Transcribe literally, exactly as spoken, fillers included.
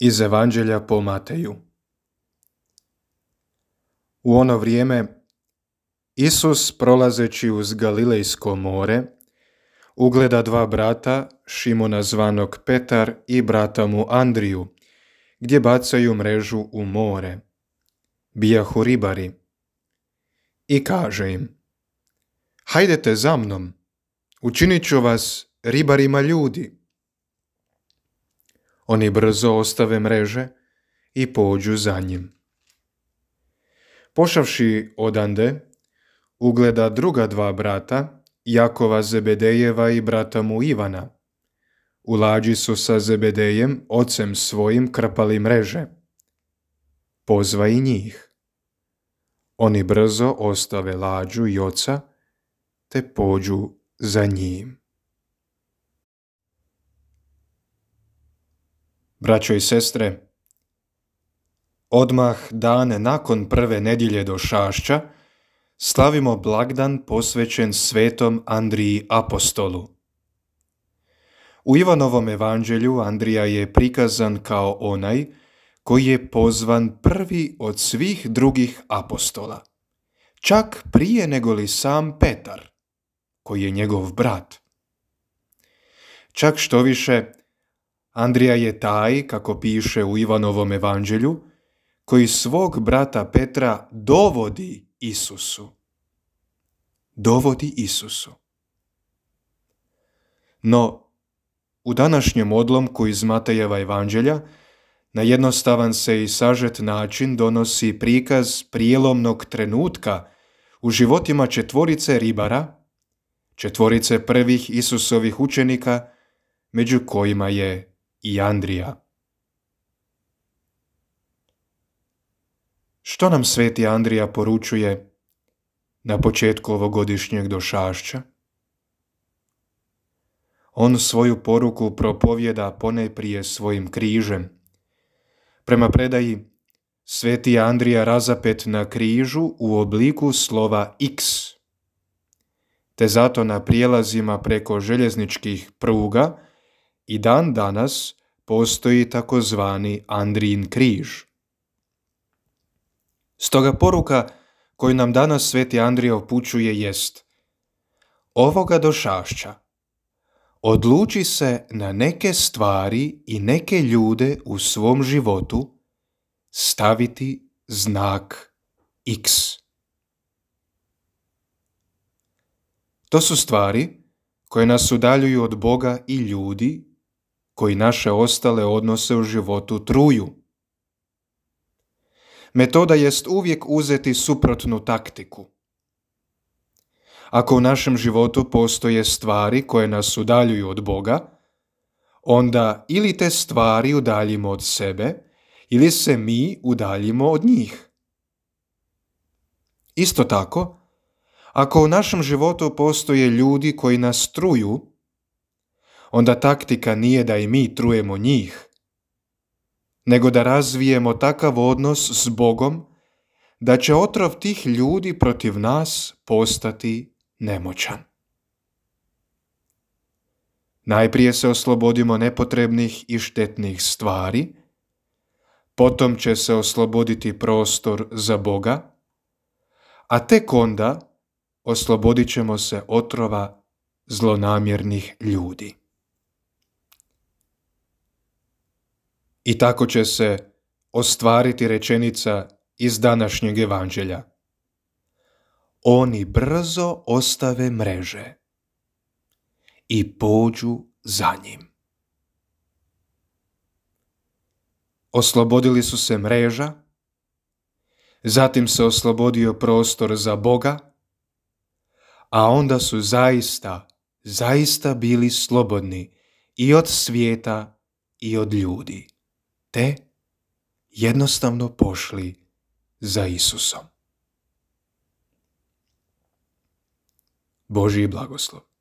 Iz Evanđelja po Mateju. U ono vrijeme Isus, prolazeći uz Galilejsko more, ugleda dva brata, Šimona zvanog Petar i brata mu Andriju, gdje bacaju mrežu u more. Bijahu ribari. I kaže im: hajdete za mnom, učinit ću vas ribarima ljudi. Oni brzo ostave mreže i pođu za njim. Pošavši odande, ugleda druga dva brata, Jakova Zebedejeva i brata mu Ivana. U lađi su sa Zebedejem, ocem svojim, krpali mreže. Pozva i njih. Oni brzo ostave lađu i oca, te pođu za njim. Braćo i sestre, odmah dan nakon prve nedjelje Došašća slavimo blagdan posvećen svetom Andriji apostolu. U Ivanovom evanđelju Andrija je prikazan kao onaj koji je pozvan prvi od svih drugih apostola, čak prije nego li sam Petar, koji je njegov brat. Čak što više, Andrija je taj, kako piše u Ivanovom evanđelju, koji svog brata Petra dovodi Isusu. Dovodi Isusu. No, u današnjem odlomku iz Matejeva evanđelja na jednostavan se i sažet način donosi prikaz prijelomnog trenutka u životima četvorice ribara, četvorice prvih Isusovih učenika, među kojima je i Andrija. Što nam sveti Andrija poručuje na početku ovogodišnjeg Došašća? On svoju poruku propovjeda ponajprije svojim križem. Prema predaji, sveti Andrija razapet na križu u obliku slova X, te zato na prijelazima preko željezničkih pruga i dan danas postoji takozvani Andrijin križ. Stoga poruka koju nam danas sveti Andrija upućuje jest: ovoga Došašća odluči se na neke stvari i neke ljude u svom životu staviti znak X. To su stvari koje nas udaljuju od Boga i ljudi koji naše ostale odnose u životu truju. Metoda jest uvijek uzeti suprotnu taktiku. Ako u našem životu postoje stvari koje nas udaljuju od Boga, onda ili te stvari udaljimo od sebe, ili se mi udaljimo od njih. Isto tako, ako u našem životu postoje ljudi koji nas truju, onda taktika nije da i mi trujemo njih, nego da razvijemo takav odnos s Bogom da će otrov tih ljudi protiv nas postati nemoćan. Najprije se oslobodimo nepotrebnih i štetnih stvari, potom će se osloboditi prostor za Boga, a tek onda oslobodit ćemo se otrova zlonamjernih ljudi. I tako će se ostvariti rečenica iz današnjeg evanđelja: oni brzo ostave mreže i pođu za njim. Oslobodili su se mreža, zatim se oslobodio prostor za Boga, a onda su zaista, zaista bili slobodni i od svijeta i od ljudi, te jednostavno pošli za Isusom. Božji blagoslov.